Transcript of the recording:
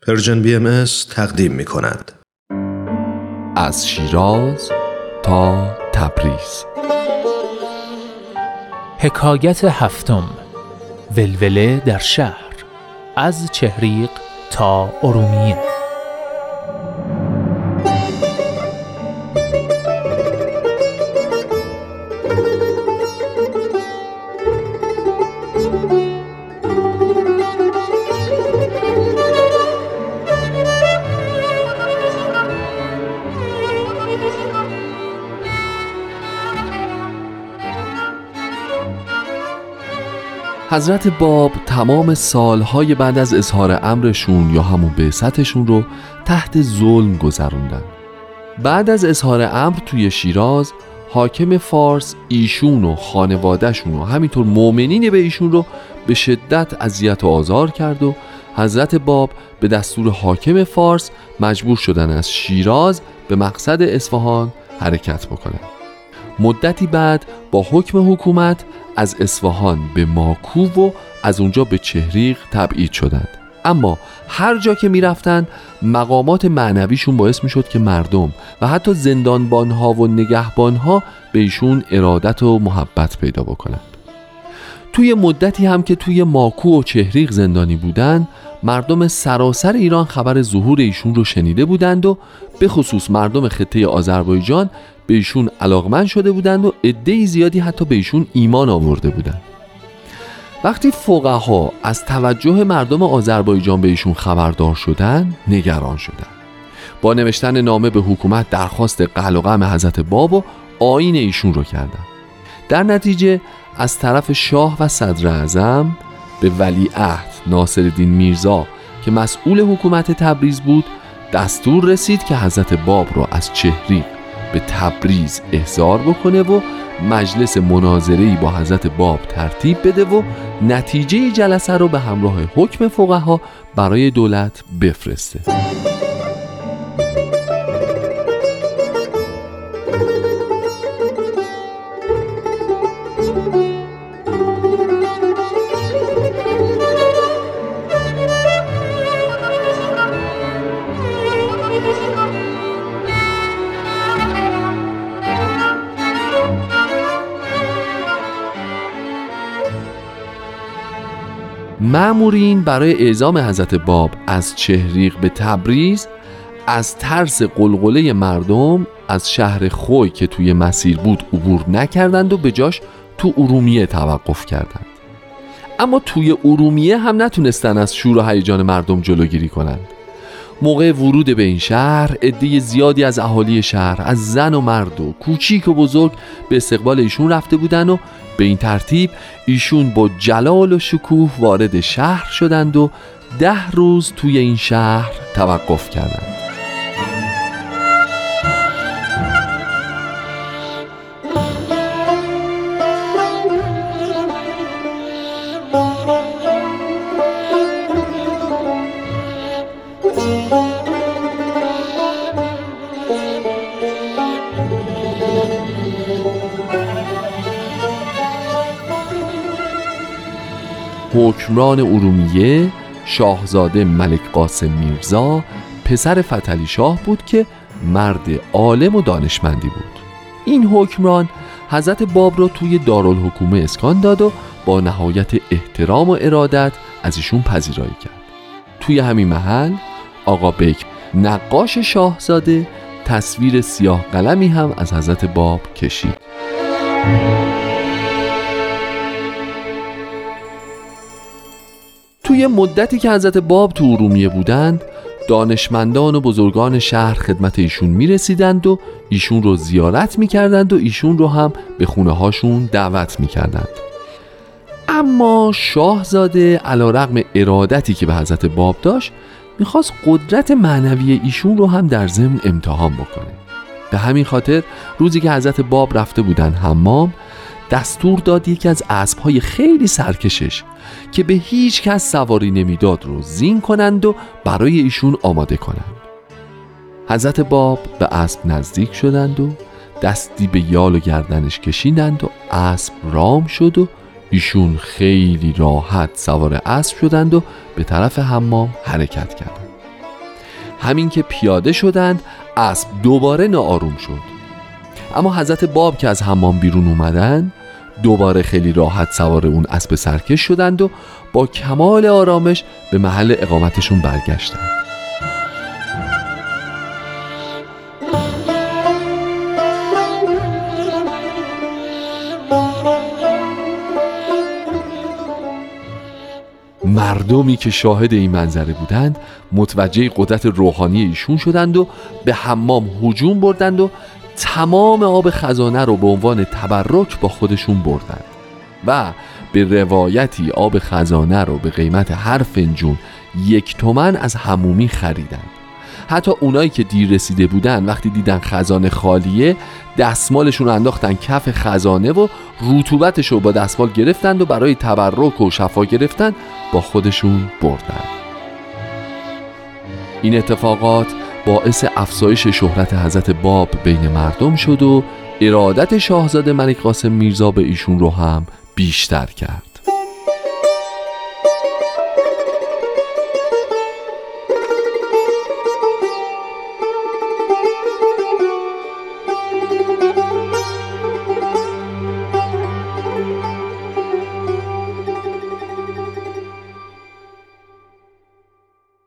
پرژن BMS تقدیم می کند. از شیراز تا تبریز. حکایت هفتم، ولوله در شهر، از چهریق تا ارومیه. حضرت باب تمام سالهای بعد از اظهار امرشون یا همون بعثتشون رو تحت ظلم گذروندن. بعد از اظهار امر توی شیراز، حاکم فارس ایشون و خانوادهشون و همینطور مؤمنین به ایشون رو به شدت اذیت و آزار کرد و حضرت باب به دستور حاکم فارس مجبور شدن از شیراز به مقصد اصفهان حرکت بکنن. مدتی بعد با حکم حکومت از اصفهان به ماکو و از اونجا به چهریق تبعید شدند. اما هر جا که می رفتن مقامات معنویشون باعث می شد که مردم و حتی زندانبانها و نگهبانها به ایشون ارادت و محبت پیدا بکنند. توی مدتی هم که توی ماکو و چهریق زندانی بودند، مردم سراسر ایران خبر ظهور ایشون رو شنیده بودند و به خصوص مردم خطه آذربایجان به ایشون علاقمند شده بودند و عده‌ای زیادی حتی به ایشون ایمان آورده بودند. وقتی فقها از توجه مردم آذربایجان به ایشون خبردار شدند، نگران شدند. با نوشتن نامه به حکومت درخواست قحل و غم حضرت باب و آیین ایشون رو کردند. در نتیجه از طرف شاه و صدر اعظم به ولیعهد ناصرالدین میرزا که مسئول حکومت تبریز بود دستور رسید که حضرت باب رو از چهریق به تبریز احضار بکنه و مجلس مناظره‌ای با حضرت باب ترتیب بده و نتیجه جلسه رو به همراه حکم فقها برای دولت بفرسته. مأمورین برای اعزام حضرت باب از چهریق به تبریز از ترس قلقله مردم از شهر خوی که توی مسیر بود عبور نکردند و به جاش تو ارومیه توقف کردند. اما توی ارومیه هم نتونستن از شور و هیجان مردم جلوگیری کنند. موقع ورود به این شهر عده زیادی از اهالی شهر از زن و مرد و کوچیک و بزرگ به استقبال ایشون رفته بودند و به این ترتیب ایشون با جلال و شکوه وارد شهر شدند و 10 روز توی این شهر توقف کردند. حکمران ارومیه شاهزاده ملک قاسم میرزا پسر فتحعلی شاه بود که مرد عالم و دانشمندی بود. این حکمران حضرت باب را توی دارالحکومه اسکان داد و با نهایت احترام و ارادت از ایشون پذیرایی کرد. توی همین محل آقا بیک نقاش شاهزاده تصویر سیاه قلمی هم از حضرت باب کشید. توی مدتی که حضرت باب تو ارومیه بودند، دانشمندان و بزرگان شهر خدمت ایشون میرسیدند و ایشون رو زیارت میکردند و ایشون رو هم به خونه هاشون دعوت میکردند. اما شاهزاده علیرغم ارادتی که به حضرت باب داشت میخواست قدرت معنوی ایشون رو هم در ضمن امتحان بکنه. به همین خاطر روزی که حضرت باب رفته بودن حمام، دستور داد یکی از اسبهای خیلی سرکشش که به هیچ کس سواری نمیداد رو زین کنند و برای ایشون آماده کنند. حضرت باب به اسب نزدیک شدند و دستی به یال و گردنش کشیدند و اسب رام شد و ایشون خیلی راحت سوار اسب شدند و به طرف حمام حرکت کردند. همین که پیاده شدند اسب دوباره ناآروم شد. اما حضرت باب که از حمام بیرون اومدن دوباره خیلی راحت سوار اون اسب سرکش شدند و با کمال آرامش به محل اقامتشون برگشتند. مردمی که شاهد این منظره بودند متوجه قدرت روحانی ایشون شدند و به حمام هجوم بردند و تمام آب خزانه رو به عنوان تبرک با خودشون بردند و به روایتی آب خزانه رو به قیمت هر فنجون 1 تومن از حمومی خریدند. حتی اونایی که دیر رسیده بودن وقتی دیدن خزانه خالیه دستمالشون رو انداختن کف خزانه و رطوبتش رو با دستمال گرفتند و برای تبرک و شفا گرفتن با خودشون بردن. این اتفاقات باعث افزایش شهرت حضرت باب بین مردم شد و ارادت شاهزاده ملک قاسم میرزا به ایشون رو هم بیشتر کرد.